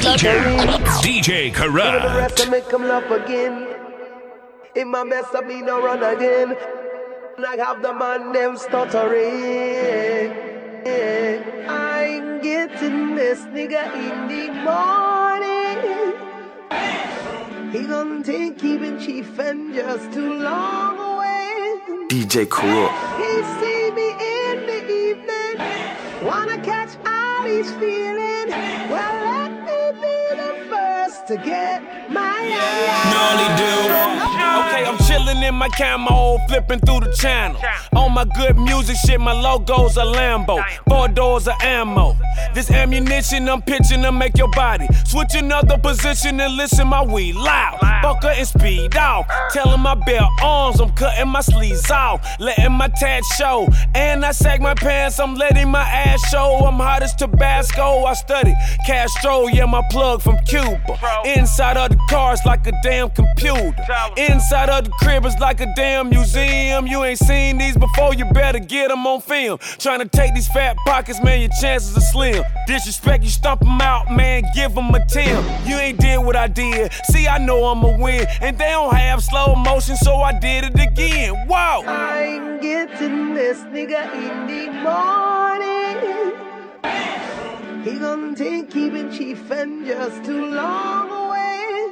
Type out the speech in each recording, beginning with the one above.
DJ Corrupt. The rest I make them laugh again. In my mess up, me no run again. I have the man them stuttering. I ain't getting this nigga in the morning. He gon' think he been chief and just too long away. DJ Corrupt. He see me in the evening, wanna catch all he's feeling. Well, let me be the first to get my Gnarly dude. Okay, I'm chillin' in my camo, flipping through the channel. On my good music shit, my logo's a Lambo. 4 doors of ammo. This ammunition I'm pitching to make your body switch another position and listen my weed loud. Bucker and speed off. Telling my bare arms I'm cutting my sleeves off. Letting my tat show. And I sag my pants, I'm letting my ass show. I'm hot as Tabasco. I study Castro, yeah, my plug from Cuba. Inside of the cars like a damn computer. Inside of the crib is like a damn museum. You ain't seen these before, you better get them on film. Trying to take these fat pockets, man, your chances are slim. Disrespect, you stomp them out, man, give them a 10. You ain't did what I did, see, I know I'ma win. And they don't have slow motion, so I did it again. Whoa! I ain't getting this nigga in the morning. He gon' think he been chief and just too long away.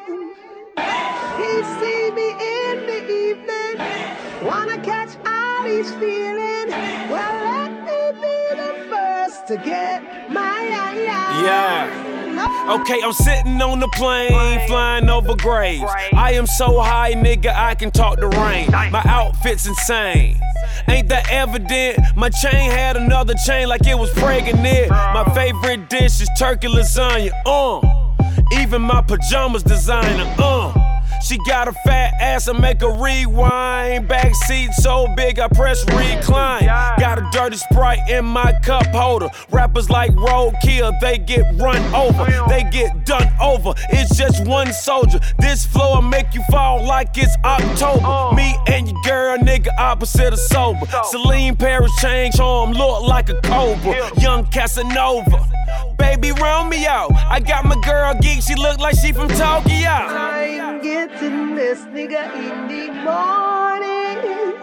He see me in the evening, wanna catch all he's feeling. Well, let me be the first to get my Yeah. Okay, I'm sitting on the plane, flying over graves. I am so high, nigga, I can talk the rain. My outfit's insane. Ain't that evident? My chain had another chain like it was pregnant. My favorite dish is turkey lasagna, even my pajamas designer, She got a fat ass, I make her rewind. Back seat so big, I press recline. Got a dirty Sprite in my cup holder. Rappers like roadkill, they get run over. They get done over, it's just one soldier. This flow will make you fall like it's October. Me and your girl, nigga, opposite of sober. Celine Paris change charm, look like a cobra. Young Casanova, baby, round me out. I got my girl geek, she look like she from Tokyo. I ain't getting this nigga in the morning.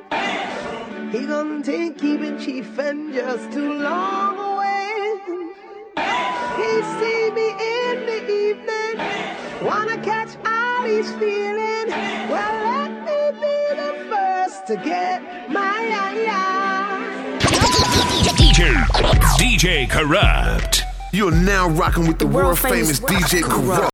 He gon' think he been chief and just too long away. He see me in the evening, wanna catch all he's feeling. Well, let me be the first to get my DJ Corrupt. You're now rocking with the world famous DJ Corrupt.